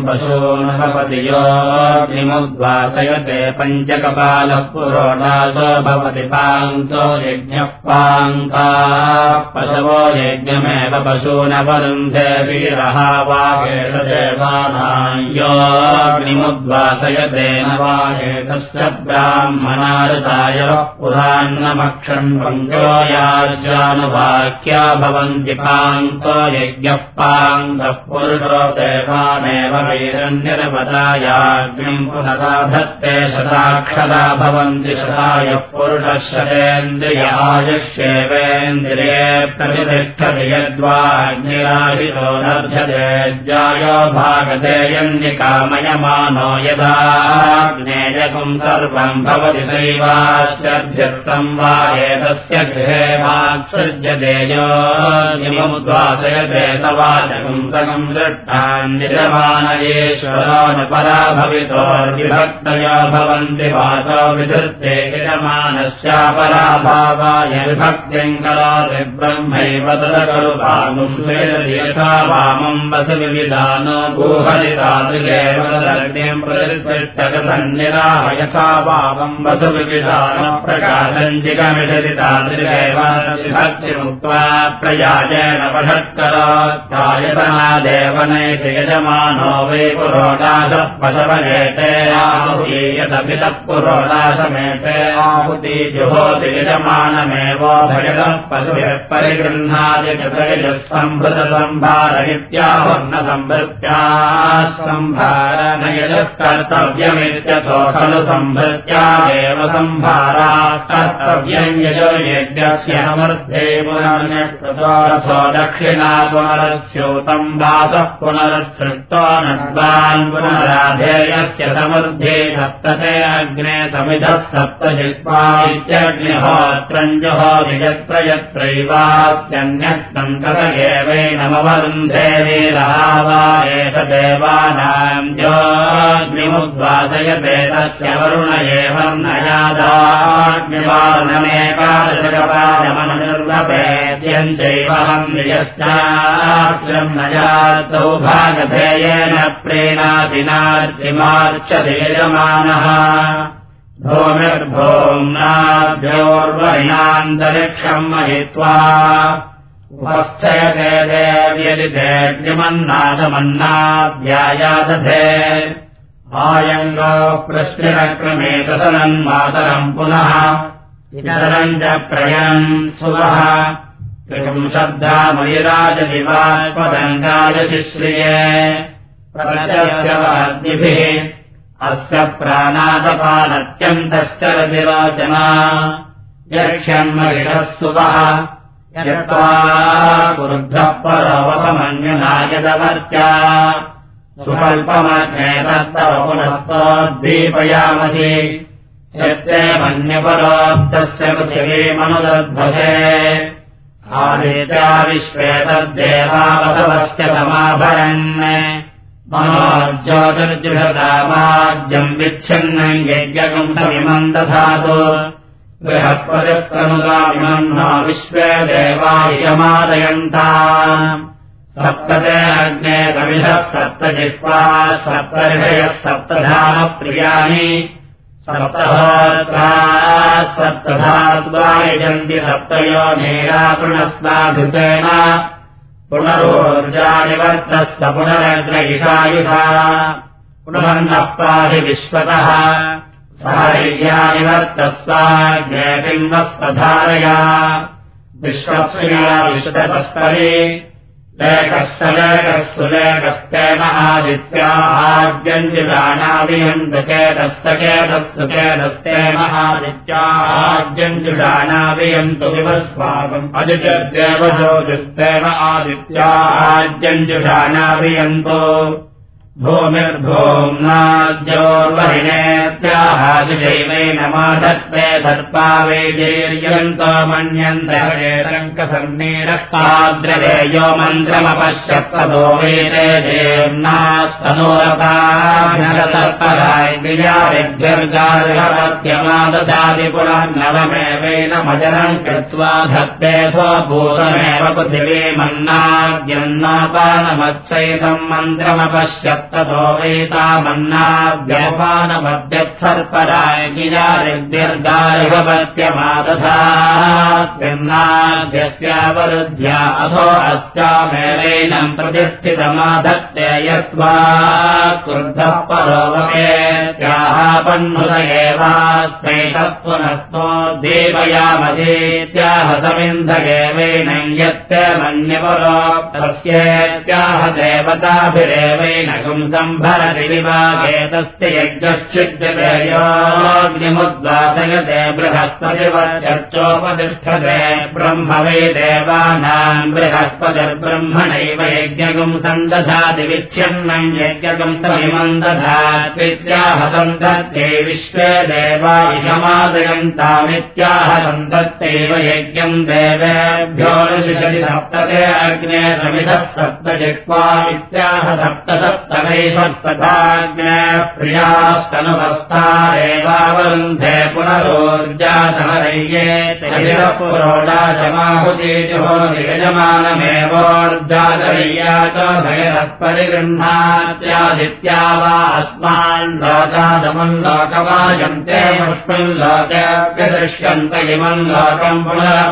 पशून् योऽग्निमुद्वासयते पञ्चकपालः पुरोडासो भवति पान्तो यज्ञः पान्ता पशवो यज्ञमेव पशूनवरुन्धे वीरः वागेशदेवानां योऽग्निमुद्वासयते न वागेतस्य ब्राह्मणार्ताय पुरान्नमक्षन् पङ्को याज्यानुवाक्या भवन्ति पान्तो यज्ञः पान्तः पुरुषो देवानेव वीरन्यर्वदायाग्निम् पुनरा धत्ते शताक्षरा भवन्ति शतायः पुरुषः शतेन्द्रियायुष्येवेन्द्रिये प्रतिष्ठति यद्वाग्निराहितो नर्ध्यते ज्यायो भागते यन्निकामयमानो यदाग्नेयकम् सर्वम् भवति दैवाश्चर्ध्यस्तम् वा एतस्य गृहे वात्सृज्यते योऽग्निमुद्वासयते तवाचकम् सकम् दृष्टान् निजमानयेश्वरो न परा भवितोर्विभक्तया भवन्ति वाचो विधृत्ते यजमानस्यापरा भावाय विभक्तिम् करोति ब्रह्मैव तदकरुभामुष्वेदति यथा वामम् वसुविविधानो गुहरितादृगेव तदग्निम् प्रतिष्ठकसन्निराह यथा वामम् वसुविविधानो प्रकाशम् जिगमिषति तादृगेव विभक्तिमुक्त्वा प्रयाजेन पषत्करोत्तायतनादेव नैति यजमानो वै पुरोडाशः पशवनेते आहुतीयतपितः पुरोडाशमेते आहुति जुहोति यजमानमेवो भजतः पशुभिः परिगृह्णाति चतुर्यः सम्भृतसम्भारयित्याहुर्न सम्भृत्याः सम्भारनयजः कर्तव्यमित्यथो खलु सम्भृत्यादेव सम्भाराः कर्तव्यम् यजो यज्ञस्य समर्थे पुनर्न्यकृतोऽर्थो दक्षिणा पुनरस्योतम् वासः पुनरत्सृष्टो नद्वान् पुनराधेयस्य समर्थे सप्तते अग्ने समिधः सप्तजिह्वा इत्यग्निहोत्रम् जुहोति यत्र यत्रैवास्यन्यस्तम् तत एवैनमवरुन्धे वीरः वा एतदेवानाम् योऽग्निमुद्वासयते तस्य वरुण एवन्नयादाग्निवारणमेकादशकपालमनुर्वपेत्यञ्चैवहम् निजश्चाश्रम् नयातौ भागधेयेन प्रीणाति नार्चिमार्चति यजमानः भूमिर्भूम्नाभ्योर्वरिणान्तरिक्षम् महित्वा उपस्थयते देव्यदिदेग्निमन्नादमन्नाभ्यायादधे आयङ्गो प्रश्निरक्रमेतसनन्मातरम् पुनः इतरम् च प्रयम् सुवः त्रिपुम् शब्दामयिराजदिवात्पदङ्गायशिश्रिये प्रचस्य वाग्निभिः अस्य प्राणादपानत्यन्तश्चरति रोचना यक्ष्यन्महिषः सुवः यत्त्वा कुरुद्धः परोवपमन्युना यदवर्त्या सुकल्पमग्ने तत्तव पुनस्तोद्दीपयामसि यत्ते मन्यपरोक्तस्य पृथिवीमनुदध्वसे आदित्या विश्वे तद्देवावसवस्य समाभरन् मनोज्योतिर्जुषदामाद्यम् विच्छिन्नम् यज्ञकम् समिमम् दधातु बृहस्पतिस्तनुगामिमम् न विश्वे देवा यमादयन्ताम् सप्तते अग्ने कविषः सप्तजिह्वाः सप्तर्षयः सप्तधामप्रियाणि सप्तहोत्राः सप्तधात्वा यजन्ति सप्तयोनिरापुणस्वाधृतेन पुनरोर्जानिवर्तस्य पुनरग्रहिषायुषा पुनरन्नः पाहि विश्वतः साहिर्यानिवर्तस्वाग्नेतिन्वस्पधारया विश्वप्रिया विश्वतस्तरे लेकस्य लेकस्सुलेकस्तेन आदित्या आद्यञ्जुषाणाभियन्तु केतस्तेन आदित्या आद्यञ्जुषाणाभियन्तु विवस्वागम् अदित्यदेवजोजुस्तेन आदित्या आद्यञ्जुषाणाभियन्तु भूमिर्भूम्नाद्योर्वरिणेत्याहादिजैवेन माधत्ते सर्पा वैदेर्यन्तो मन्यन्तरेरङ्कसन्नीरस्ताद्रवेयो मन्त्रमपश्यत्तदो वेदे देव्नास्तनोरपाराय्विजारिभ्यर्गार्हवत्यमाददाति पुनर्नवमेवेन कृत्वा धत्ते स्वभूतमेव पृथिवीमन्नाद्यन्नापानमत्सैतम् मन्त्रमपश्यत् ततो वैतामन्नाद्यपवानमद्यत्सर्परागिनारिद्यर्गारिभवत्यमादधान्नाद्यस्यावरुध्या अथो अस्यामेलैनम् प्रतिष्ठितमाधत्ते यस्वा क्रुद्धः परोवमेत्याहापन्नुत एवास्मै तत्पुनस्तो देवयामधेत्याह समिन्धगेवैनं यत्ते मन्यपरो तस्येत्याह देवताभिरेवैनकम् सम्भरति विभागे तस्य यज्ञश्चिद्यते योऽग्निमुद्वासयते बृहस्पतिवर्चोपतिष्ठते ब्रह्म वै देवानाम् बृहस्पतिर्ब्रह्मणैव यज्ञकम् सन्दधाति विच्छिन्नम् यज्ञकम् तमिमम् दधात्वित्याह सन्दत्ते विश्वे देवा इषमादयन्तामित्याह सन्दत्तैव यज्ञम् देवेभ्यो निदिशति सप्तते अग्ने समिधः सप्तजिह्वा इत्याह सप्तसप्तकैषत्तथाग्ने प्रियास्तनुवस्ता एवावरुन्धे पुनरोर्जातमरय्ये पुरोडाचमाहुतीजुहो निगजमानमेवोर्जातरय्या च भयरः परिगृह्णात्यादित्या वा अस्मान् लोकादमुन् लोकमायन्ते मुष्मिन् लोकदृश्यन्त इमम् लोकम्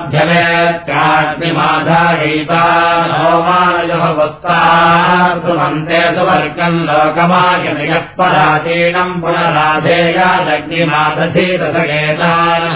पुनरभ्यवेत्याग्निमाधायैता नोमानयोः वत्सार्तुमन्ते सुवर्गम् लोकमायति यः पराचीनम् पुनराधेयादग्निमादधीतसगेतान्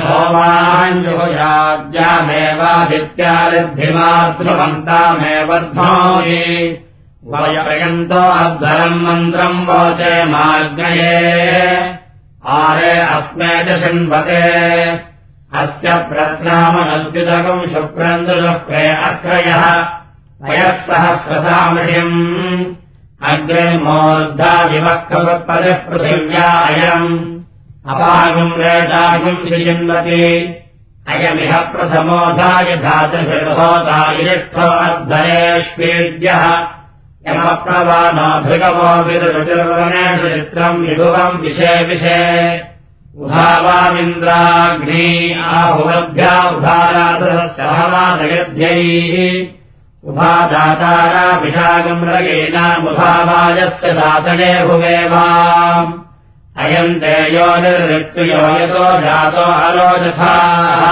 होमाञ्जुहुयाज्ञामेवादित्यादिद्धिमातृमन्तामेव ध्वोहि वयप्रयन्तो अध्वरम् मन्त्रम् वोचे माग्नये आरे अस्मे च शृण्वते अस्य प्रत्नामनद्युतकम् शुक्रन्दुष्प्रे अक्रयः वयःसहस्रसामृषिम् अग्रे मूर्धा विवक्कवत्पदः पृथिव्या अयम् अपागम् रेटागम् श्रियन्वति अयमिह प्रथमोऽधाय धातुभिर्होतायिष्ठो अध्वरेष्वेद्यः यमप्रवानो भृगवो विरुचिर्वनेषु चित्रम् विभुवम् विषे उभावामिन्द्राग्नी आहुवभ्या उभारातरस्यहवादयध्यैः उभादाताराभिषागम् रगेनामुभावायस्य दातये भुवेवाम् अयम् ते यो निर्ऋत्यो यतो जातो अरोजथाः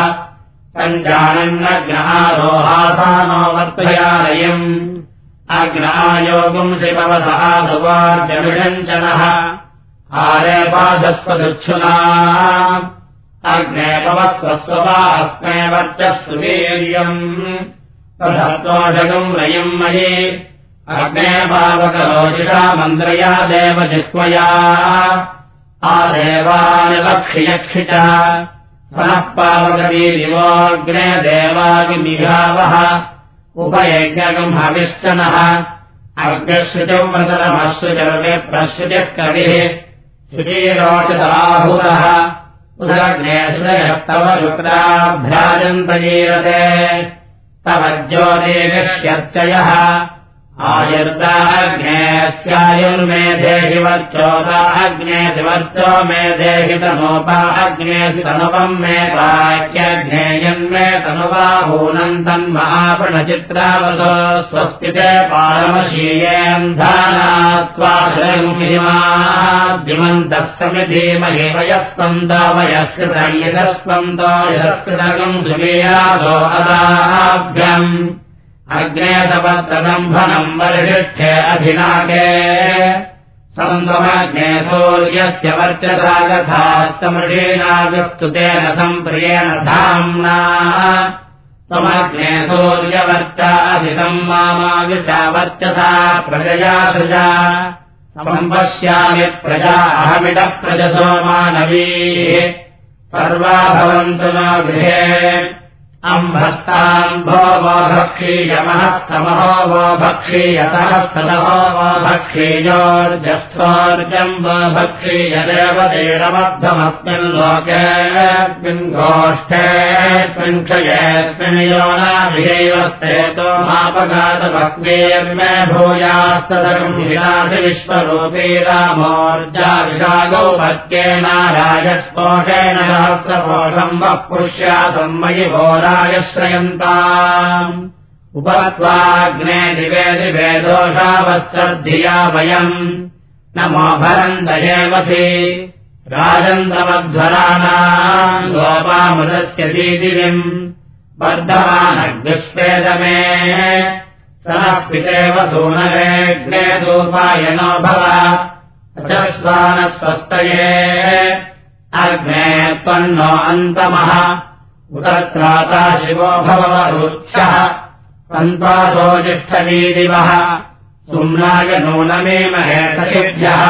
पञ्चानन्नग्नहारोहासानो वर्तयालयम् अग्नायोगुम् शिपवसः सुवार्जमिषञ्चनः आरेपाधस्वदुच्छुना अग्नेपवस्वस्वपा अस्मे वर्चस्सु वीर्यम् तथत्वोषगम् रयम् मयि अग्ने पावकरोजिषा मन्द्रया देवजिह्वया आदेवानिलक्षियक्षि च पुनः पावकवीरिवोऽग्ने देवागिनिघावः उपयज्ञकम् हविश्चनः अग्निश्रुतिम् प्रतरमश्रुचर्वे प्रश्रुतिः कविः शुचीरोचिताहुतः उदग्ने श्रयस्तव शुक्राभ्याजन्तजीरते तव ज्योतिर्गश्यर्चयः आयुर्दा अग्ने स्यायुर्मेधेहि वर्चोदा अग्ने वर्चो मेधेहि तनोपा अग्नेसि तनुवम् मे पाक्यग्नेयन्मे तनुवाहूनम् तन्महाप्रणचित्रावसो स्वस्तिते पारमशीयेऽन्धानात्वाभिमाद्युमन्तः समिधीमहि वयस्पन्दो वयस्कृतयस्पन्दो यस्कृतकम् सुमेयादो अदाभ्यम् अग्ने सपत्रदम्भनम् वरिष्ठे अधिनागे सन्दमग्ने सूर्यस्य वर्चसा यथा समृषीणागस्तुतेन सम्प्रियेण धाम्ना त्वमग्ने सूर्यवर्चा अधितम् मामाविषा वर्चसा प्रजया सृजा सम्पश्यामि प्रजा अहमिडः प्रजसो मानवीः सर्वा भवन्तु नो गृहे अम्भस्ताम्भो वो भक्षीयमहस्तमहो वो भक्षीयतः स्तदहो वो भक्षीयोर्जस्थोर्जम् वो भक्षीयदेवतेरमद्धमस्मिन् लोकेऽस्मिन् गोष्ठेऽस्मिन् क्षयेऽस्मिन् योनाभिषैवस्तेतो मापघातभक्तेर्मे भूयास्तदकम् विराधि विश्वरूपी रामोर्जा विशागौ पत्येनाराजस्पोषेण सहस्रपोषम् वः पुष्यासम् मयि श्रयन्ताम् उपत्वाग्ने दिवे दिवे दोषावस्तर्धिया वयम् नमो भरन्दयेवसि राजन्तमध्वराणाम् गोपामृतस्य दीदिविम् वर्धमानग्निष्पेदमे सनः पितेव सूनरेऽग्ने दूपायनो भव अचस्वानस्वस्तये अग्ने त्वन्नो अन्तमः उतत्राता शिवो भवरुक्षः सन्त्वासो जिष्ठदीदिवः सुम्नाय नूनमेमहे सखिभ्यः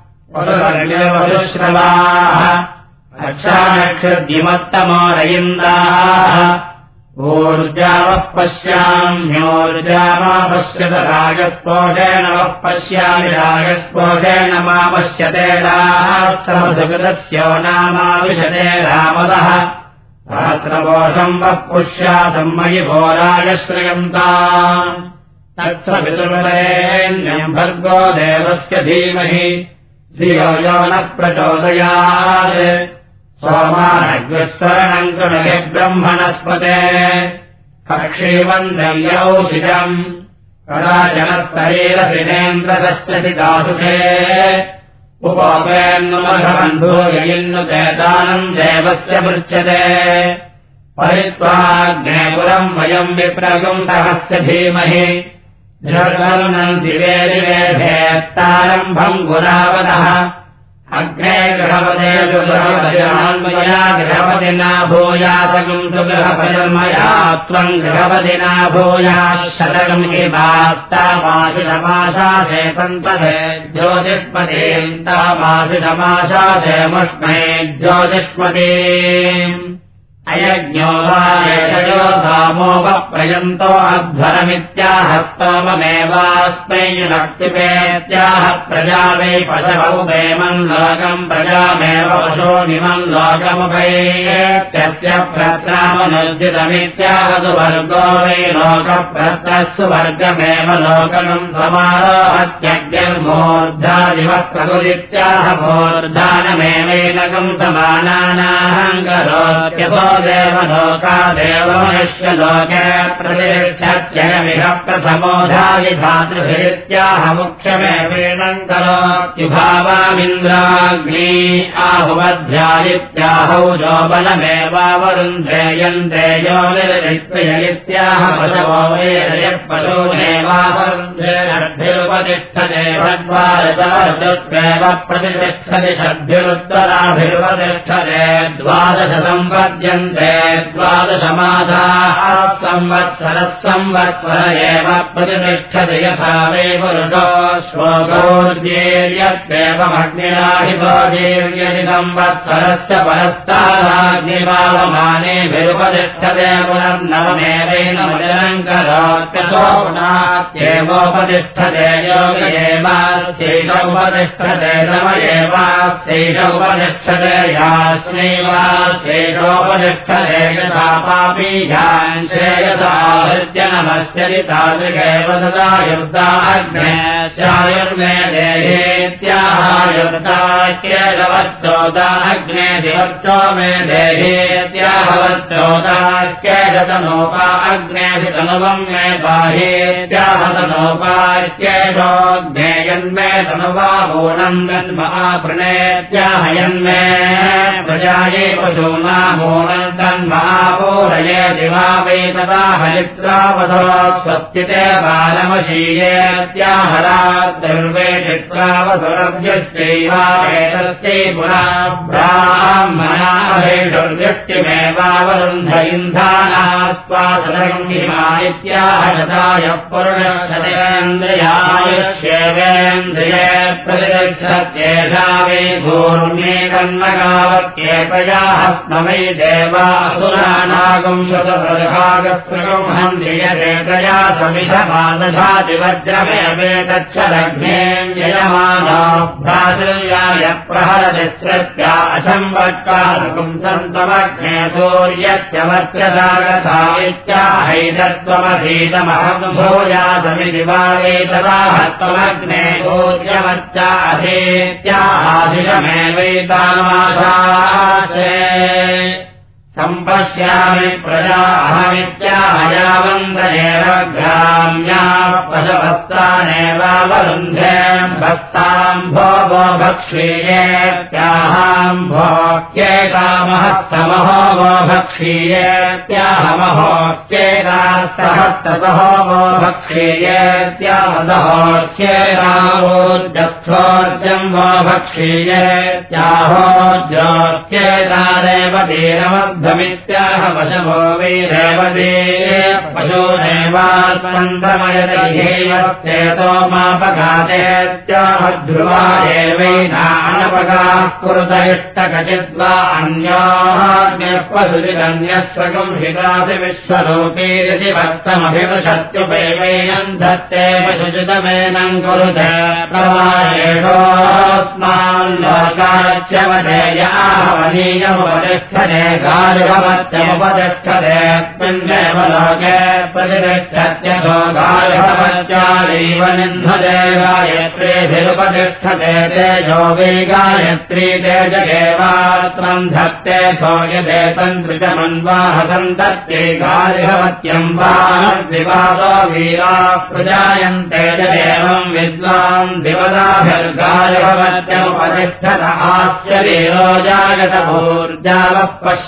वसुश्रवाः अक्षानक्षद्युमत्तमो रयिन्दाः ऊर्जावः पश्याम्योर्जामा पश्यत राजस्पोषेण वः पश्यामि राजस्पोषेण मा पश्यते रात्रमसुकृतस्यो नामाविशते रामदः रात्रपोषम् वः पुष्यातम् मयि भोराय श्रियन्ताम् तत्र पितुर्वरेण्यम् भर्गो देवस्य धीमहि धियो यो न प्रचोदयात् सोमानग्निस्वरणम् कृणहि ब्रह्मणस्पते कक्षीवन्दव्यौषिजम् कदाचनस्तरीरसिनेन्द्रदश्चि दासुषे उपोपेन्नुमघबन्धूयिन्नुचेतानम् देवस्य पृच्छते परित्वाग्ने पुरम् वयम् विप्रगुंसहस्य धीमहि जगरुणम् दिवे दिवे भेत्तारम्भम् गुरावदः अग्ने गृहपदे गृहपतिमया गृहपतिना भूयासकम् तु गृहपतिर्मया त्वम् गृहपतिना भूयाः शतकम् हिमास्तामाशुषमाशासे पन्तधे ज्योतिष्मतीम् तामाशुषमाशासे मुष्मै ज्योतिष्मतीम् अयज्ञो वा एषयो सामोपप्रयन्तो अध्वरमित्याहस्तोममेवास्मै भक्तिपेत्याह प्रजा वै पशवौ वेमम् लोकम् प्रजामेव पशोनिमम् लोकमुपैत्यस्य प्रत्रामनुर्जितमित्याहतु वर्गो वै लोकप्रत्रः सुवर्गमेव लोकम् समारोहत्यग्निर्मूर्धादिवः प्रकुदित्याह मूर्धानमेवैनकम् समानानाहङ्करोत्यसो देवलोकादेव मनुष्यलोके प्रतिष्ठत्ययमिह प्रथमोधाविधातृभिरित्याह मुख्यमेवेणम् करोत्युभावामिन्द्राग्नी आहुवध्यायित्याहौ जोबलमेवावरुन्धेयन्ते यो निर्वित्वयित्याह पशवो वैरयः पशोमेवावरुन्धे षड्भिरुपतिष्ठते भद्वादशवर्षत्वेव प्रतिष्ठति षड्भिरुत्तराभिरुपतिष्ठते द्वादश सम्पद्यन्ते द्वादशमासाः संवत्सरः संवत्सर एव प्रतिष्ठति यथा वै पुरुषो श्लोकोर्जेर्यत्वेवमग्निराहितो जीर्यति संवत्सरस्य परस्तादाग्निवावमानेभिरुपतिष्ठते पुनर्नवमेवैनमजनम् करोत्यसो पुनात्येवोपतिष्ठते योग एवास्यैष उपतिष्ठते सम एवास्यैष उपतिष्ठते यास्नैवास्यैषोपतिष्ठते यथा पापीयाञ्छे यथा हृत्य नमस्यति तादृगेव तदा युक्ताग्ने स्यायुर्मे देहेत्याहायुक्ताख्येदवच्चोदाग्ने दिवच्चो मे देहेत्याहवच्चोदाख्येदतनोपा अग्नेऽधितनुवम् मे बाहेत्याहतनोपाख्येषोऽग्ने यन्मे तनुवा मूलम् तन्महाप्रणेत्याहयन्मे प्रजाये पशूना मूलम् तन्महापूरये दिवा वै तदा हरित्रावधो स्वस्तिते बालमशीयेत्याहराद्दुर्वे चित्रावसुरभ्यश्चैवावेतस्यै पुरा ब्राह्मणाभिषुर्व्यष्टिमेवावरुन्ध इन्धानास्त्वासदगम् हिमा इत्याहशतायः पुरुषशतेन्द्रियायुष्येवेन्द्रिये प्रतिगच्छत्येषा वै भूर्मे कन्नगावत्येतयाः स्मवै देवासुरानागम् शतप्रभागस्पृगुंहन्द्रियरेतया समिषमादशाति वज्रमेवेतच्छलग्नेऽयमानो भ्रातृयाय प्रहरतिस्रत्या अशम्वत्कालकुम् सन्तमग्ने सूर्यत्यवत्रसागसा इत्याहैतत्वमधीतमहम् भूयासमिति वा वेतदाहत्वमग्ने सूर्यवच्चा अधीत्याहाशिषमेवैतामाशासे सम्पश्यामि प्रजा अहमित्याहयावन्दनेव ग्राम्या पशवत्सानेवावरुन्धे भक्ता भो वो भक्षीयेत्याहाम्भोक्येतामहस्तमहो वो भक्षीयेत्याहमहोक्येतास्तहस्ततहो वो भक्षीयेत्याहदहोक्येतावोर्जत्सोर्जम् वो भक्षीयेत्याहोज्योक्येतादेव दीनमध्वमित्याहवशभो वीरेवदे पशूनेवात्मन्तमयदैहेयश्चेतो मापघातेत्याहध्रुवा एवैनानपगाः कुरुत इष्टकचिद्वा अन्योऽपसुरिदन्यस्वकम् हितासि विश्वरूपीरिति भक्तमभिवशत्युपैवैनम् धत्ते पशुचितमेनम् कुरुते प्रवाहेषोऽस्माल्लोकाच्यवदेयाहवनीयमुपतिष्ठते गार्हवत्यमुपतिष्ठते त्वन्नेव लोके प्रतिष्ठत्यथो गार्हवत्यादैव निन्धते गायत्रीभिरुपतिष्ठते तेजो वै गायत्री तेजगेवात्रम् धत्ते सोऽयते तन्त्रितमन्वाहसन्तत्यै गार्हवत्यम् वाद्विवादो वीराः प्रजायन्ते जदेवम् विद्वान् दिवदाभिर्गार्हवत्यमुपतिष्ठत आस्य वीरो जायत भूर्जावः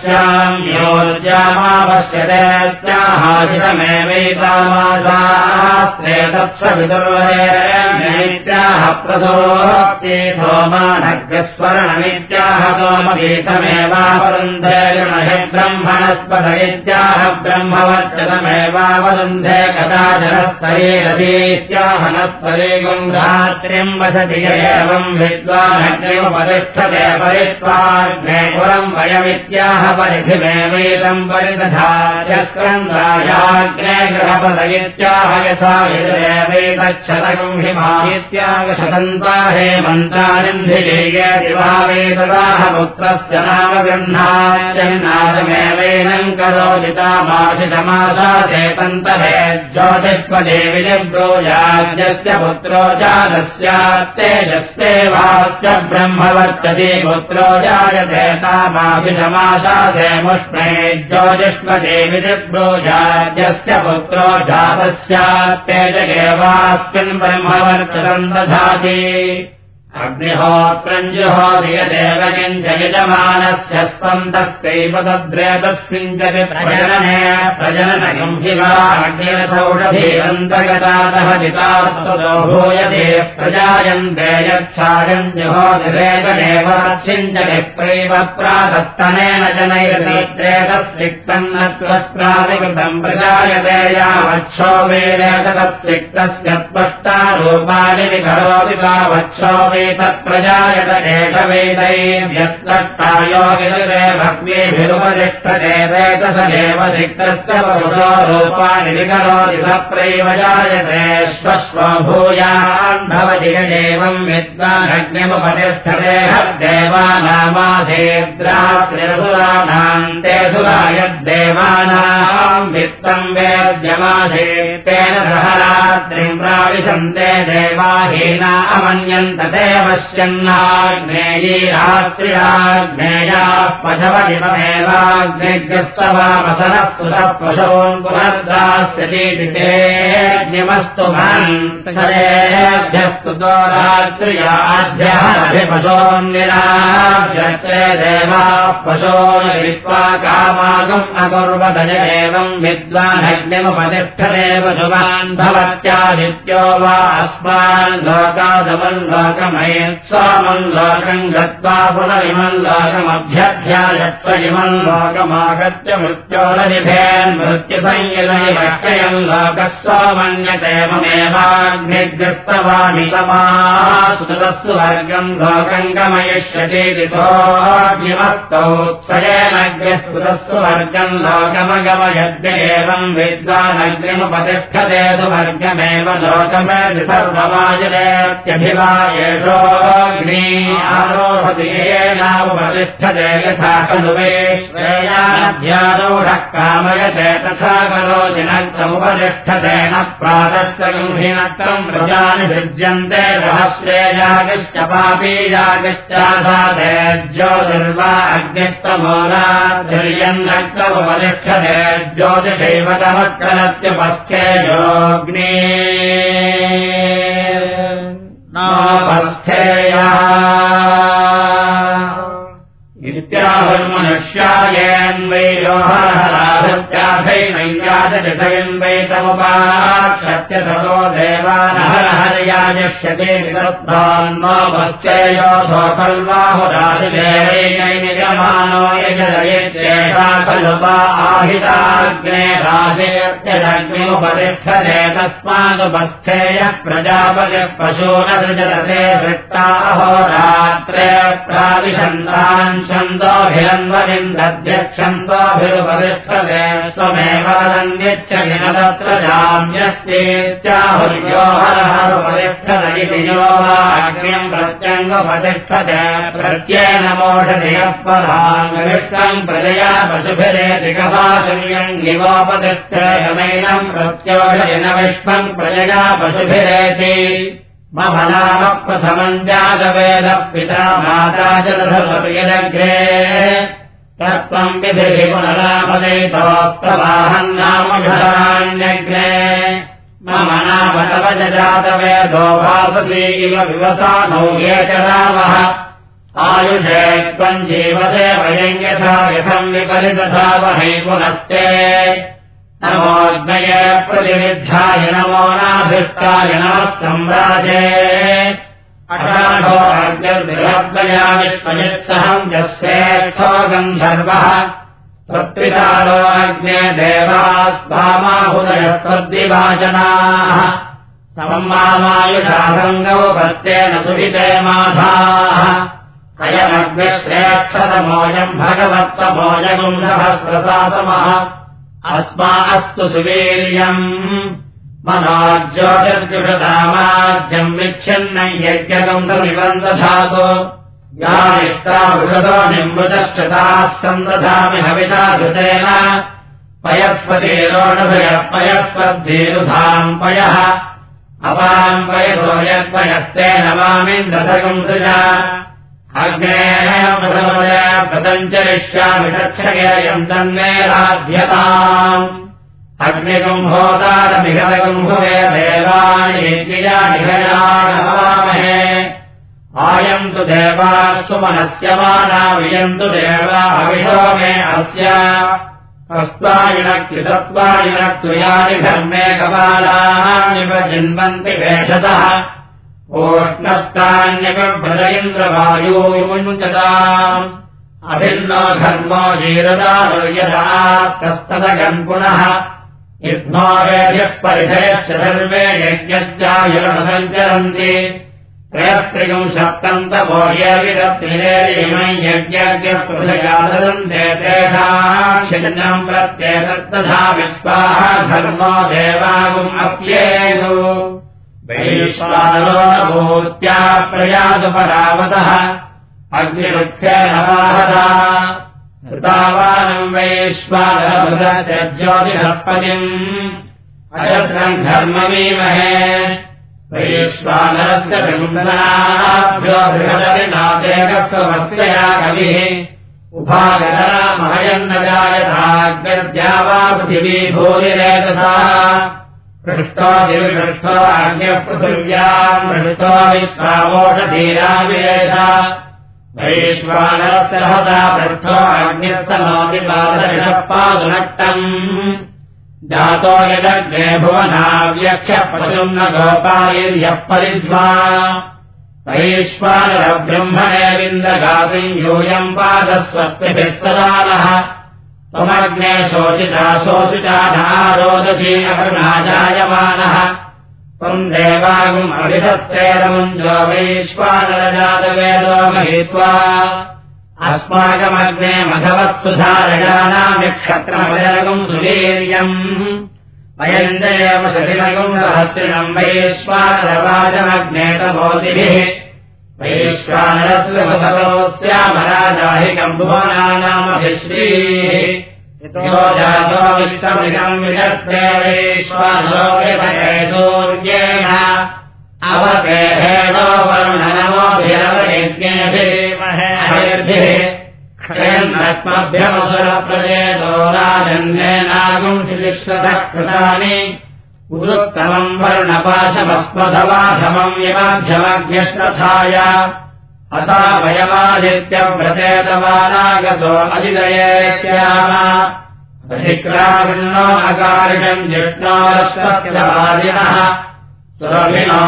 पश्याम्योर्जामापश्यतेत्याहासितमेवैतामासास्त्रे तत्सवितुर्वरेण्यैत्याह प्रसोक्ते सोमानग्रस्वरणमित्याह सोमगीतमेवावरुन्धे गणहि ब्रह्मणस्पद इत्याह ब्रह्मवच्चतमेवावरुन्धे कदाचनस्तरेरसीत्याह नस्तरे गुङ्गात्रिम् वसति एवम् विद्वानग्निमुपतिष्ठते परित्वाग्ने पुरम् वयमित्याह परिधिमेवेदम् परिदधास्कन्दायाग्ने ग्रहपद इत्याह यथा यदेवेतच्छतकम् हिमायित्यागशतन्ता हेमन्तानिन्धिलीये दिवावेतदाह पुत्रस्य नाम गृह्णात्यन्नादमेवेनम् करोजितामाशिषमाशासे तन्तरे ज्योतिष्पदे विनिब्रोजाद्यस्य पुत्रो जातस्यात्तेजस्तेवास्य ब्रह्मवर्तते पुत्रो जायते तामाभिषमाशासे मुष्णे ज्योतिष्पदे विनिब्रोजाद्यस्य पुत्रो जातस्यात्तेजगेवास्मिन् ब्रह्मवर्ततम् दधाति अग्निहोत्रम् जुहोदयदेव किञ्चयजमानस्य स्पन्दस्यैव तद्रेतस्मिञ्चति प्रजननकम् शिवाग्निरथौषधीरन्तगतातः जितास्ततो भूयते प्रजायन्ते यच्छायम् जुहोदिरेतदेव रक्षिञ्चति प्रैव प्रातस्तनेन जनैरतीत्रेतस्तिक्तम् न त्वत्प्राविकृतम् प्रजायते यावच्छो वेदेतस्तिक्तस्य त्वष्टारूपाणि विकरोति तावच्छो तत्प्रजायत एकवेदैर्यस्तट्टायो विदुरे भक्तिभिरुपतिष्ठते रेतसदेव दिक्तस्य पुरुषो रूपाणि विकरोति सप्रैव जायते श्वश्व भूयान् भवति यदेवम् विद्वानग्निमुपतिष्ठते हद्देवानामाधेद्रात्रिरसुराणाम् ते सुरायद्देवानाम् वित्तम् वेद्यमाधे तेन सह रात्रिम् प्राविशन्ते देवाहीना अमन्यन्त पश्यन्नाग्नेयी रात्र्याग्नेयाः पशवदिवमेवाग्निग्रस्तवामसनः सुतः पशून् पुनर्दास्यतीतितेऽग्निमस्तु भ्यस्तुतो रात्र्याभ्यः पशोन्निराभ्यस्ते देवाः पशोन्वित्वा कामागम् अकुर्वदय एवम् विद्वानग्निमुपतिष्ठते पशुवान् भवत्यादित्यो वा अस्मान् लोकादमल्लोकमयेत्स्वामम् लोकम् गत्वा पुनरिमम् लोकमभ्यध्यायत्वरिमम् लोकमागत्य मृत्योरनिभेन्मृत्युसंयतनिवक्षयम् लोकस्वामन्यते ममेवाग्निग्रस्तवामि तमासुतस्तु वर्गम् लोकम् गमयिष्यतीति सोऽग्निमस्तौ स्वयेनग्रस्तुतस्तु वर्गम् लोकमगमयद्य एवम् विद्वानग्निमुपतिष्ठते तु वर्गमेव लोकमेति सर्वमाजरेत्यभिवायेषोऽग्नि आरोहति येनावतिष्ठते यथा खलु वेश्वेयानभ्यारोढः कामयते तथा करोति नक्तमुपतिष्ठते न प्रातश्च गृह्णिनक्तम् प्रजानि सृज्यन्ते सहस्रे यागश्च पापी यागश्चासादे ज्योतिर्वा अग्निस्तमोलाधुर्यन्नक्तमुपतिष्ठते ज्योतिषैव तमत्कलत्युपस्थेजोऽग्नि नापस्थे वैरोहराधत्याथैनैयाजसयन् वै तमुपाक्षत्यसतो देवानहरहर्याजष्यते विदत्तान्मावश्चयो सोऽकल्वाहुरादिदेवैनै निजमानो यजदयेत्येषा कल्पा आहिताग्ने राजेत्यजग्निमुपतिष्ठते तस्मादुपस्थेयः प्रजापतिः पशूनसृजते वृत्ताहोरात्रे प्राविशन्तान् छन्दोभिरन्वरिन्दध्यक्षन्तोभिरुपतिष्ठते स्वमेव वदन्यच्चहि न तत्र जाम्यस्तेत्याहुर्यो हरहरुपतिष्ठत इति यो वा अग्निम् प्रत्यङ्गुपतिष्ठते प्रत्येन मोषधियः पराङ्गविष्टम् प्रजया पशुभिरेति कपाशुर्यङ्गिवोपतिष्ठेयमैनम् प्रत्योषयिन विश्वम् प्रजया पशुभिरेति मम नाम प्रथमम् जातवेदः पिता माता च रथप्रियदग्रे तत्त्वम् विधिः पुनरापदयितोऽस्तवाहम् नाम विधराण्यग्रे मम नाम तव च जातवेदो वाससी इव विवसानो ये च रामः आयुषे त्वम् जीवते वयम् यथा यथम् विपरितथा वहै पुनस्ते नमोऽग्नये प्रतिविद्धाय नमो नाभिष्टाय नमः सम्राजे अषाढो अग्निर्बृहद्वया विश्वजित्सहम् यस्येष्ठो गन्धर्वः प्रत्वितारो अग्ने देवास्वामाहुदयस्त्वद्दिवाचनाः सममायुषाभङ्गौ भक्तेन सुहिते माधाः अयमग्निश्रेष्ठतमोऽयम् भगवत्तमोऽयगुम् सहस्रसातमः अस्मास्तु सुवीर्यम् मनोज्योतिर्जुषदामाद्यम् विच्छिन्नम् यज्ञकम् समिवन्दधातु यानिष्टा वृषतो निम्बुतश्चताः सन्दधामि हविता धृतेन पयस्पतिरोणधयः पयस्पद्धीरुधाम् पयः अपाम् पयसो यत्पयस्तेन मामिन्द्रथगम् सृजा अग्नेः प्रतञ्चरिष्यामि तक्षयम् तन्मे राध्यताम् अग्निगुम्भोतारमिहतगुम्भुवे देवानि यज्ञयानिहयानवामहे आयन्तु देवाः सुमनस्य माना वियन्तु देवा हविषो मे अस्य हस्त्वायिनक्तितत्त्वायिनक्तुयानि धर्मे कपालानि जिन्वन्ति वेषतः ओष्णस्तान्यकभ्रज इन्द्रवायूमुञ्चताम् अभिन्नो धर्मो जीरदारुयदास्तस्तदगन् पुनः युग्मोरेभ्यः परिधयश्च सर्वे यज्ञस्यायुरसञ्चरन्ति त्रयस्त्रिगुंसप्तन्तमो ये विदत्तिरेमयि यज्ञस्य पृथगादरन्ते तेषाम् प्रत्येतत्तथा विश्वाः धर्मो देवागुम् अप्येषु वैश्वानरो भूत्या प्रयातु परावतः अग्निरुक्षेण वाहता ऋतावानम् वैश्वानरभृतज्योतिषपतिम् अजस्रम् धर्ममीमहे वैश्वानरस्य बृन्दनाभ्यो बृहदरिनादेकस्वमस्यया कविः उभागतरामहयन्न जायताग्निर्द्या वा पृथिवी भूरिरेतसा पृष्ठो दिविपृष्ठो अग्न्यपृथिव्याम् पृष्ठो विश्वामोषधीराविरेष वैश्वानरस्य रहता पृष्ठो अग्निस्तनोतिपादरिषः पादुनक्तम् जातो यदग्ने भुवनाव्यख्यः प्रद्युम्न गोपायर्यः परिध्वा वैश्वानरब्रह्मणे विन्दगातुम् यूयम् पादस्वस्तिभिः सदानः त्वमग्ने शोचिता शोचिताधारोदशी अकृणाजायमानः त्वम् देवागुम् अभिधस्तेरमुञ्जो वैश्वानरजातवेदो महित्वा अस्माकमग्ने मघवत्सुधारजानामिक्षत्रमजरगुम् सुवीर्यम् वयम् जयेम शशिनगुम् सहस्रिणम् वैश्वानरवाजमग्ने तमोतिभिः वैश्वानरस्य भगवस्यामराजाहिकम् भुवनानामभिश्रीः यो जातो वित्तमिदम् विदत्ते वैश्वानरो विभयेतोर्येण अवकेहेनो वर्णनमोभिरवयज्ञेभिर्महेभिः क्षयन्नस्मभ्यमसुरप्रजेतो राजन्येनागुम् शिलिश्वतः कृतानि उरुत्तमम् वर्णपाशमस्मधवाशमम् विमध्यमग्न्यश्रथाय अथा वयमादित्यव्रतेतवानागतो अजिदयेत्याम अधिक्राविण्णो अकारिणम् जिष्णोरश्ववादिनः सुरभिनो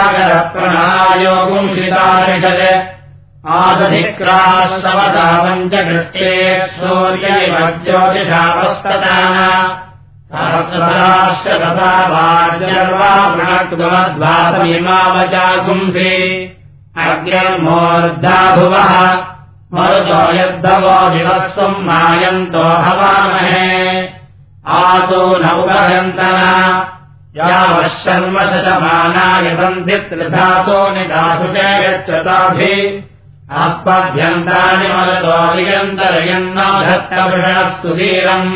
मुखागरप्रणायोगुंसितारिषत् आदधिक्रास्तवता पञ्चकृष्टे सूर्यैव ज्योतिषापस्तताः सहस्रधराश्च तथा वार्यर्वा वृणक्त्वमद्वातमिमावचागुंसि अग्निर्मूर्धा भुवः मरुतो यद्धवो दिवस्वम् मायन्तो हवामहे आतो न उपहन्तन यावः शर्मशतमाना यतन्ति त्रिधातो निदासुते गच्छताभिः आत्मभ्यन्तानि मरुतो वियन्तरयन्नो धत्तवृषणस्तु धीरम्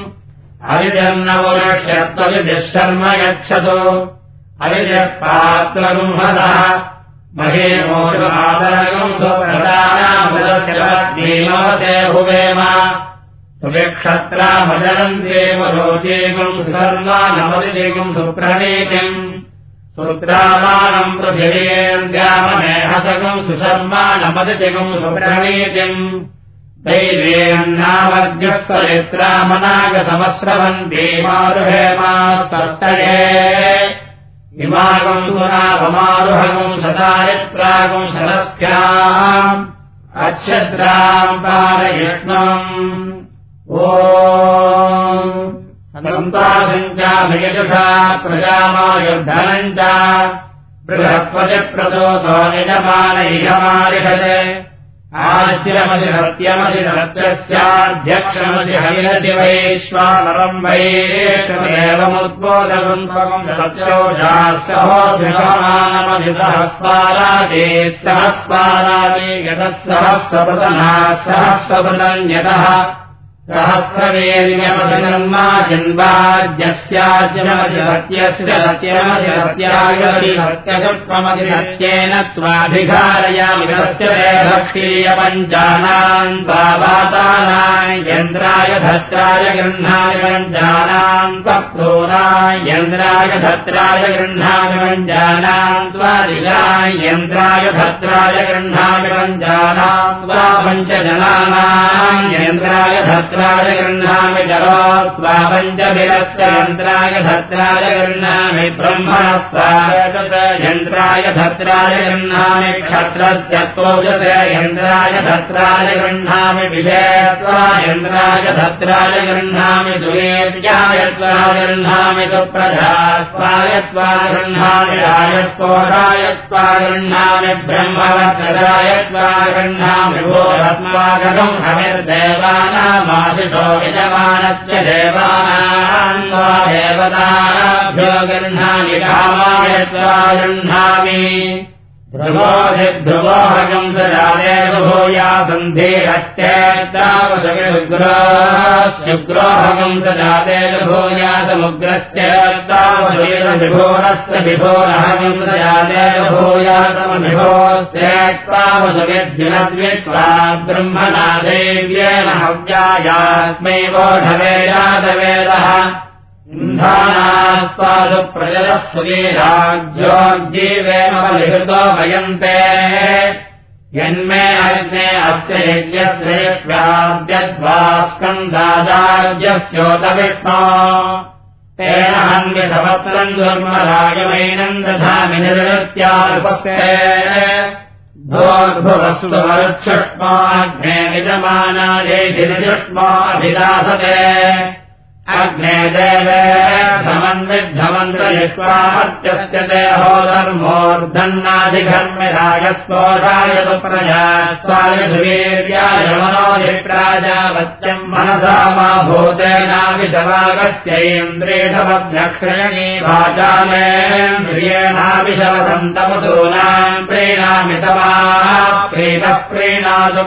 अरिजन्नवृष्यत्वजिः शर्म यच्छतु अरिजः पात्रगुंहतः महेमोर्वादरगम् सुप्रदानामदस्यवद्दीमवते भुवेम सुविक्षत्रामजरन्तेव रोचेगम् सुधर्मानमदिजेगम् सुप्रणीतिम् सुत्रामानम् पृथिवीर्गामनेहसगम् सुधर्मानमदिजेगम् सुप्रणीतिम् दैवेन्नावद्यस्तरित्रामनागतमस्रवन्ती मारुहेमास्तये इमागम् सुनावमारुहगम् सदारित्रागम् शरस्याम् अच्छद्राम् पारयिष्णम् ओम् चाभियजुषा प्रजामायुर्धनम् च बृहस्पतिप्रदोतो निजमान इहमारिषते आश्चिरमसि सत्यमसि हरिरति वैश्वानरम् वैरेशमेवमुद्बोधगम् सत्योजासहोऽधिमानमधि सहस्वारादे सहस्वारादे यतः सहस्रपतनाः सहस्रपतम् यतः सहस्रवेर्यमधिकर्मा जन्वाद्यस्याज्यमसि सत्यस्य सत्यमसि सत्यागरि सत्यसत्त्वमसि सत्येन त्वाभिघारयामि सत्यते भक्षीयपञ्चानाम् त्वावातानाम् यन्द्राय धत्राय गृह्णामि पञ्चानाम् त्वक्रोराय यन्द्राय धत्राय गृह्णामि पञ्चानाम् त्वादिशाय यन्द्राय धत्राय गृह्णामि पञ्चानाम् त्वा पञ्चजनानाम् यन्द्राय धत्राय गृह्णामि जरो त्वा पञ्चभिरस्य यन्त्राय धत्राय गृह्णामि ब्रह्मणस्त्वाय यन्त्राय धत्राय गृह्णामि क्षत्रस्य त्वोजसे यन्त्राय धत्राय गृह्णामि विजयत्वा यन्त्राय धत्राय गृह्णामि दुर्वेद्याय त्वा गृह्णामि सुप्रजास्त्वाय त्वा गृह्णामि रायस्पोषाय त्वा गृह्णामि ब्रह्मवत्रदाय त्वा गृह्णामि भूरत्वागतम् हविर्देवानामाशिषो यजमानस्य देवानाम् वा देवताभ्यो गृह्णामि कामाय त्वा गृह्णामि ध्रुवोऽधिध्रुवोऽहगम् सजाते भूयासन्धेरश्चेत्तावसुग्रोऽहगम् सजाते भूयासमुग्रश्चेत्तावसुविभोरस्य विभोरहगम् सजाते भूयासमभिभोस्तेत्तावसुविद्युनद्वित्वा ब्रह्मणा देव्येन हव्यायास्मै वोढवे यादवेदः इन्धानास्तादु प्रजलः सुवीराज्योज्जीवेमवलिहृतो वयन्ते यन्मे अग्ने अस्य यज्ञश्रेष्व्याद्यद्वा स्कन्दादार्यस्योतविष्णो तेन हन्विषपत्रम् दुर्मरायमैनम् दधामि निर्वृत्यानुपस्थे भोर्भुवस्तु मरुच्छुष्मो अग्ने निजमानादेशिनिजुष्मो अभिदासते अग्ने देवे समन्विद्धमन्त्रयित्वात्यस्य देहो धर्मोर्धन्नाधिघर्मिराजस्पोषाय तु प्रजास्त्वाय सुवीर्याय मनोधिप्राजावत्यम् मनसा मा भूतेनाविषवागस्यैन्द्रियभद्रक्षयणी भाजामेन्द्रियेणाविषवसन्तमुदूनाम् प्रीणामि तमाः प्रीतः प्रीणातु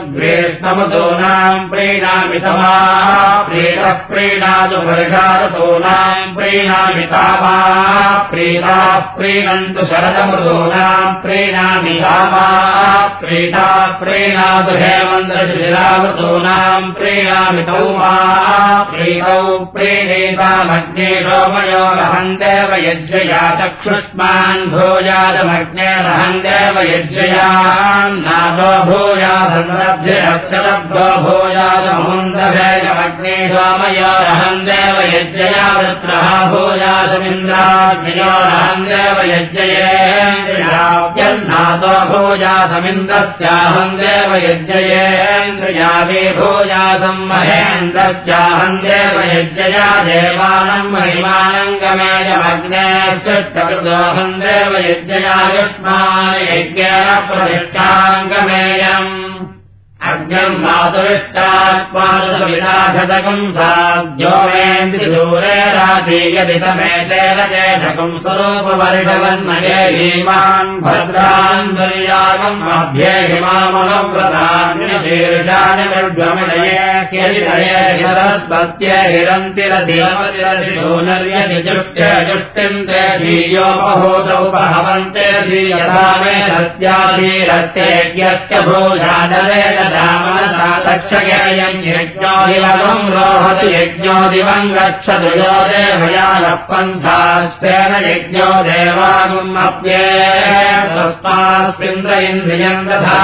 ग्रेष्णमुदूनाम् प्रीणामि तमाः प्रीतः प्रीणातु वर्षादतूनाम् प्रीणामि तामा प्रीताः प्रीणन्तु शरदमृदूनाम् प्रीणामि तामा प्रीता प्रीणातु हेमन्तशिशिरामृदूनाम् प्रीणामि तौमा प्रीतौ प्रीणीतामग्ने रोमयोरहन्देव यज्ञया चक्षुष्मान् भूयादमग्नेरहन्देव यज्ञया नादो भूयादन्दभ्यरक्षलब्धो भूयादमुन्दभेयमग्ने रोमयोरहन्देव यज्ञया वृत्रः भूयादमिन्द्राग्नियोरहन्देव यज्ञयेन्द्रियाव्यन्नादो भूयादमिन्द्रस्याहन्देव यज्ञयेन्द्रियावे भूयादम् महेन्द्रस्याहन्देव यज्ञया देवानम् महिमानम् गमेयमग्नेश्चित्तकृतोऽहन्देव यज्ञयायुष्मान् यज्ञेन प्रतिष्ठाङ्गमेयम् अग्निम् मातुरिष्टात्मादुविदाघतकम् साध्यो वेन्द्रिदूरे राजीयदितमेतेन चेषकम् स्वरूपवर्षवन्मये हीमान् भद्रान् दुर्यागम् अभ्ये हिमामनुव्रतान्यशीर्षानि निर्गमनये किरितये हिरस्पत्ये हिरन्तिरधिरमतिरधिशूनर्यजुष्टे जुष्टिन्ते धीयोपहूतौपहवन्ते धीयथा मे रत्याधीरत्येज्ञस्य भूजादरे तक्षयम् यज्ञोदिवम् रोहतु यज्ञो दिवम् गच्छतु यो देवयानः पन्थास्तेन यज्ञो देवागुमप्येतस्मास्मिन्द्र इन्द्रियम् दधा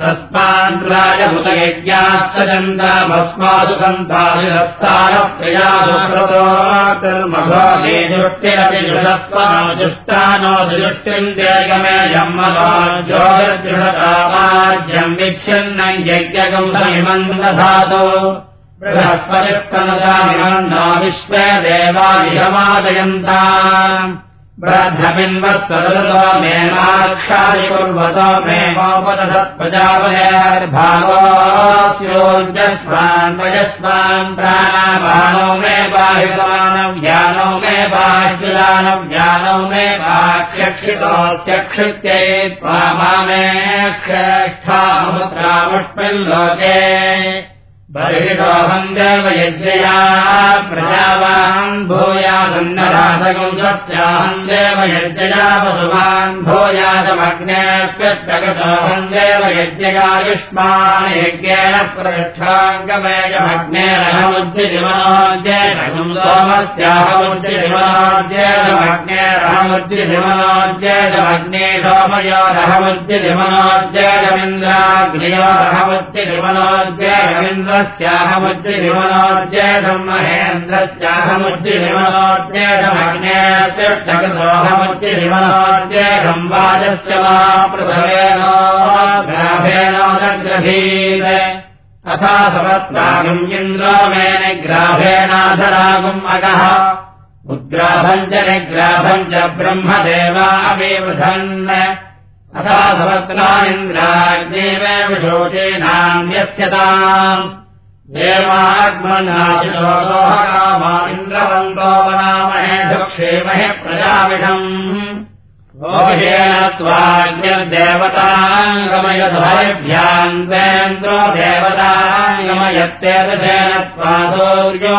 तस्मान्राजभूतयज्ञास्तजन्तमस्मासु सन्तादिरस्तारप्रियासु कृतोर्मघोगे जुष्टिरपि जुषस्वाजुष्टानो जुष्टिम् देगमेयम् मधोज्योतिर्जुषतामाज्यम् विच्छिन्नम् यज्ञकम् समिमम् दधातु बृहस्पतिस्तनदामिमम् नो विश्वे देवादिहमादयन्ताम् ब्रह्ममिन्वस्वरुतो मे माक्षादिकुर्वतो मे मोपदधत्प्रजापतेर्भागोऽस्योऽजस्मान् वयस्मान् प्राणापानो मे बाहितमानव्यानो मे बाह्युलानव्यानो मे बाह्यक्षितोऽस्यक्षित्यै त्वा मे श्रेष्ठामुत्रामुष्मिल्लोके बर्हिषोऽहम् देवयज्ञया प्रजावान् भूयादन्नरासकम् सस्याहम् देवयज्ञया पशुमान् भूयादमग्नेऽस्यगतोऽहम् देवयज्ञयायुष्मान् यज्ञेन प्रतिष्ठाङ्गमेजमग्नेरहमुज्जिमनोज्येषकम् सोमस्याहमुज्जिमनोज्येषमग्नेरहमुज्जिमनोज्येषमग्ने सोमयोरहमुज्जिमनोज्येषमिन्द्राग्नियोरहमुज्जिमनोज्येषमिन्द्र स्याहमुज्जिमनोज्येषम् महेन्द्रस्याहमुज्जिमनोज्येषमग्नेऽस्योऽहमुज्जिमनोज्येषम् वाजस्य मा पृथवेनो ग्राभेणोदग्रभीत् तथा सपत्नागम् इन्द्रो मे निग्राभेणाधरागुम् अगः उद्ग्राभम् च निग्राभम् च ब्रह्मदेवा अविवृधन् तथा सपत्नानिन्द्राग्निमे विशोचीनान्यस्यताम् देवाग्मनाशिशोदोहकामा इन्द्रवन्तो वनामहे धुक्षेमहे प्रजाविषम् घोषेण त्वाग्निर्देवताङ्गमयध्वरेभ्यान्वेन्द्रो देवताङ्गमयत्येतशेन त्वा सूर्यो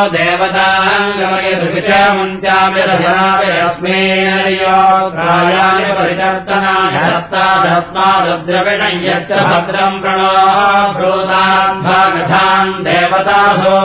देवताङ्गमयदृशमुञ्चाभिरधनाभिरस्मेर्यो ग्रायानि परिचर्तनानि हस्तादस्मादद्रविणम् यच्च भद्रम् प्रणो ब्रूतान् भागधान् देवतासु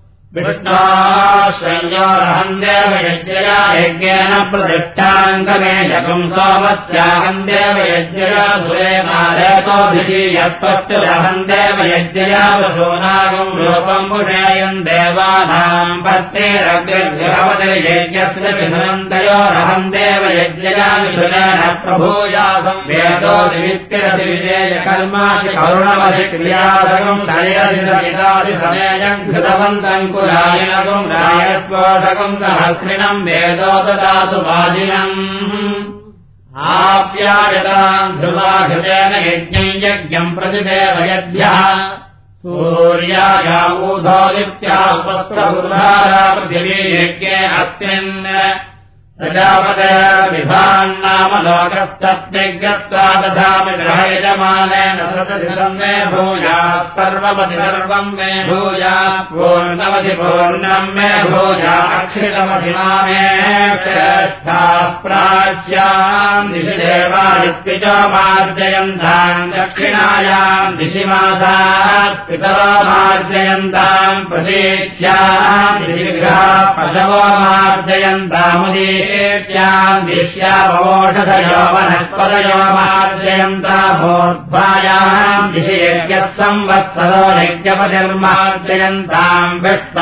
विष्णोश्रयोरहम् देवयज्ञया यज्ञेन प्रतिष्ठाङ्गमेजकम् सोमस्याहम् देवयज्ञया सुरे नारेतोऽधिजीयत्वच्चुरहम् देवयज्ञया वसूनागम् रूपम् पुषेयम् देवानाम् पत्नीरग्निर्गृहवतिर्यज्ञस्य विधनन्तयोरहम् देवयज्ञया विशुनेन प्रभूयासम् वेदोदिवित्तिरतिविजयकर्मासि करुणमधिक्रियासकम् धैर्यदितमितादिसमेयम् घृतवन्तम् रायणकम् रायस्पोषकम् सहस्रिणम् वेदो ददातु वाजिनम् आप्यायताम् ध्रुवाघृतेन यज्ञम् यज्ञम् प्रतिदेवयद्भ्यः सूर्याया ऊर्ध्वोदित्या उपस्प्रबुधारा पृथिवी यज्ञे अस्मिन् प्रजापते विभान्नाम लोकस्तस्मै गत्वा दधामि ग्रहयजमानेन सततं मे भूयात् सर्वमति सर्वं मे भूयात् पूर्णमति पूर्णं मे भूयात् अक्षितमति मामे श्रेष्ठाः प्राच्यां दिशि देवादित्य मार्जयन्तां दक्षिणायां दिशि मासात् पितरो मार्जयन्तां प्रतीच्यां दिशि गृहाः पशवो मार्जयन्तामुदीः दिश्यावोषधयो वनस्पतयो मार्जयन्ता भूर्ध्वायाम् दिशि यज्ञः संवत्सरो यज्ञपतिर्मार्जयन्ताम्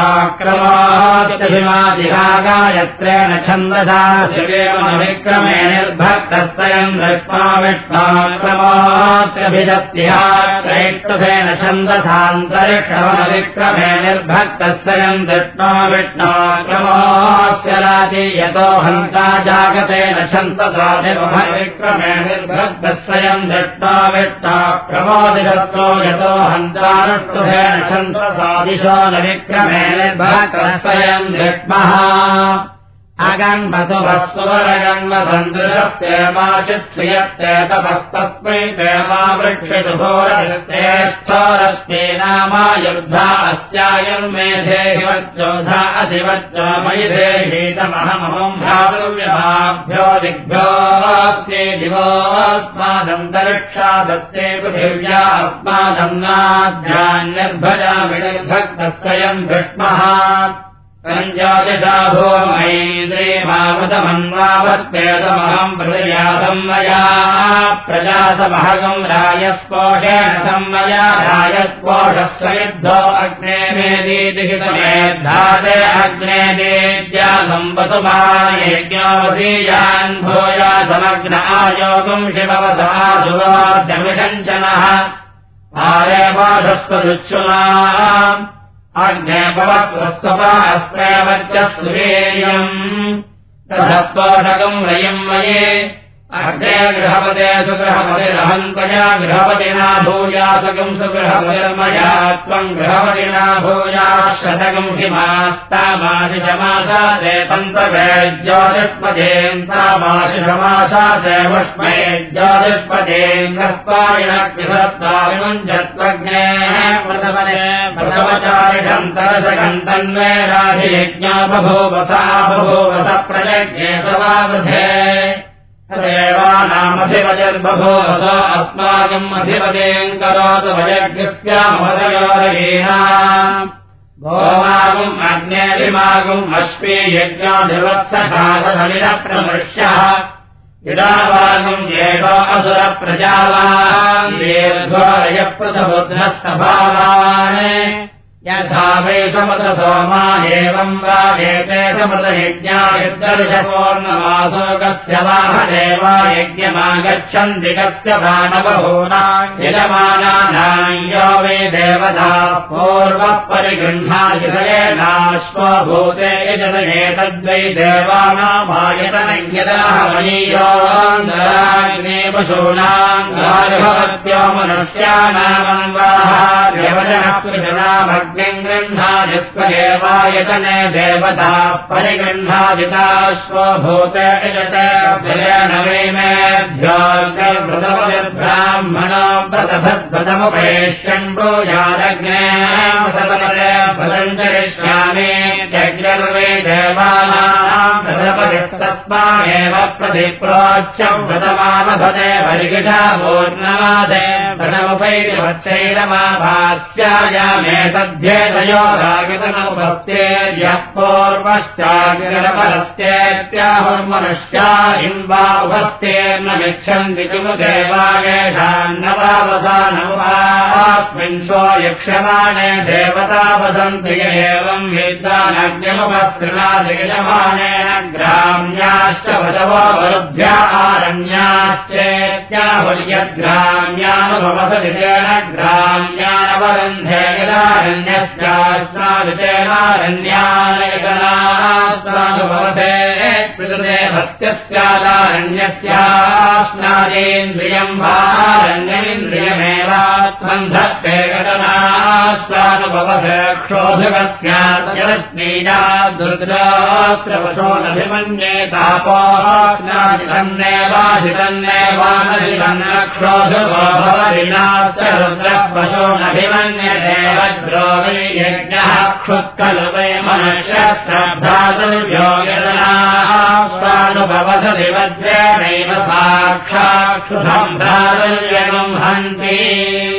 विष्टाक्रमोऽतिमादिहागायत्रेण छन्दसा शिवेमविक्रमे निर्भक्तस्तयम् दृष्ट्वा विष्टाक्रमोऽत्यभिजत्तिहात्रैष्टसेन छन्दसान्तरिक्षमविक्रमे निर्भक्तस्तयम् दृष्ट्वा विष्टाक्रमोऽस्य राति यतो हन्ता जागतेन छन्दसा निर्भविक्रमे निर्भक्तस्वयम् दृष्ट्वा विष्टा प्रमोदिशत्रो यतो हन्तानुष्टुभेन छन्दसा दिशो न विक्रमे निर्भक्तस्वयम् दृष्मः अगन्मसुभस्वरगन्मसन्दृशस्तेमाचित्स्रियत्ते तपस्तस्मै तेमा वृक्षितु भोरस्तेस्थोरस्ते नामायुर्धा अस्यायुर्मेधेहिवच्चोधा अधिवच्चो मयि देहीतमहमहं भ्रातृव्यमाभ्यो दिग्भ्योऽस्ते दिवोऽस्मादन्तरिक्षादस्ते पृथिव्या अस्मादं नाध्यान्यर्भजामि निर्भक्तस्वयं धृष्मः सञ्जातिषा भूमैन्द्रियमामृतमन्वावर्तेतमहम् प्रदयासम् मया प्रजासमहगम् रायस्पोषेण सम्मया रायस्पोषस्वयुद्धो अग्ने मेदीदिहितमेद्धाते अग्ने देज्यासम्पतुमायज्ञावसीयान् भूया समग्न आयोगम् शिववसासुवाद्यमिषञ्चनः आरे पाठस्वदुच्छुना अग्ने भवस्वस्तपास्त्रैवत्यस्वेयम् तदत्पोषकम् रयम् मये अग्ने गृहपते सुगृहपतिरहन्त्वया गृहपतिना भूयासकम् सुगृहपतिर्मया त्वम् गृहपतिना भूयाशतकम् हिमास्तामाशिषमाशाते तन्तवे ज्योतिष्पदेन्तामाशिषमाशाते वष्मे ज्योतिष्पदेन्द्रस्त्वायिनग्निभत्ता विमुञ्चत्वग्नेः प्रथमचारिषम् तरसकम् तन्वे राधियज्ञाबभूवसा बभूवस प्रयज्ञे सवावधे देवानामधिपतिर्बभूवस अस्माकम् अधिपतिम् करोतु वयज्ञस्यामहदयोरयेना भोमागुम् अग्नेभिमागुम् अश्वे यज्ञाधिवत्सखादनिरप्रमृष्यः इडावागुम् येषो असुरप्रजावान् दीर्घोरयः पृथबुध्नस्तभावान् यथा वै समृतसोमा एवम् वा एते समृतयज्ञायुद्धर्षपूर्णमासोकस्य वाहदेवा यज्ञमागच्छन्ति कस्य दानवभूनाम् यजमानानाम् यो वै देवता पूर्वः परिगृह्णादितयेनाश्वभूते यजतयेतद्वै देवानामायतनम् यदाहवनीयोऽन्तराग्ने पशूनाम् गार्भवत्यो मनुष्याणामम् वाहा देवजनः कृजनामग्निम् गृह्णादिस्वदेवायतने देवता परिगृह्णादिताश्वभूते यजतेन वै मेभ्योऽर्गर्भृतपतिर्ब्राह्मणो व्रतभद्भृतमुपैष्यन् ब्रूयादग्ने पतञ्जलिष्यामि जग्निर्वै देवानाम् व्रतपतिस्तस्मादेव प्रतिप्रोच्यम् व्रतमानभते परिगिषा पूर्णमादे व्रतमुपैर्वच्चैरमाभास्यायामेतध्येतयो रागितमुपस्तेर्यः पूर्वश्चागिरपरस्तेत्याहुर्मनुष्या हिम्बा उपस्तेर्न गच्छन्ति किमु देवागेशान्नवावसानमुपास्मिन् सो यक्षमाणे देवता वसन्ति एवम् विद्वानग्निमुपस्त्रिणादिगजमानेन ग्राम्याश्च वदवो वरुद्ध्या आरण्याश्चेत्याहुर्यद्ग्राम्यानुभवसदितेन ग्राम्यानवरुन्धे यदारण्यश्चास्त्रादितेनारण्यानयतनास्त्रानुभवते प्रकृते भक्त्यस्यादारण्यस्यास्नादेन्द्रियम् वारण्यमिन्द्रियमेवात्मन् धत्ते गतनास्वानुभवक्षोधकस्यात्मजलस्नीया दुर्द्रात्रवशो नभिमन्ये तापोऽस्नादितन्नेवाधितन्नेवानधितन्नक्षोधको भवदिनाश्च रुद्रपशो नभिमन्यते वज्रोवै यज्ञः क्षुत्कलु वै मनुष्यश्रद्धातुर्यो यदनास्वानुभवसति वज्रेणैव साक्षाक्षुसम्भ्रातुर्यगम् हन्ति